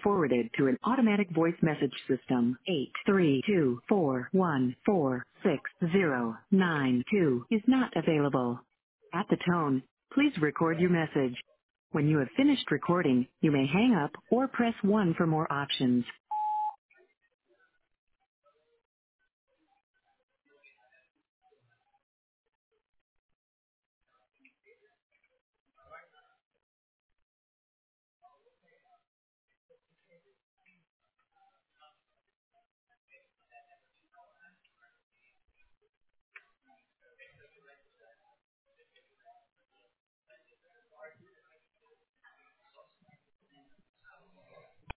forwarded to an automatic voice message system. 83241469092 is not available. At the tone, please record your message. When you have finished recording, you may hang up or press 1 for more options.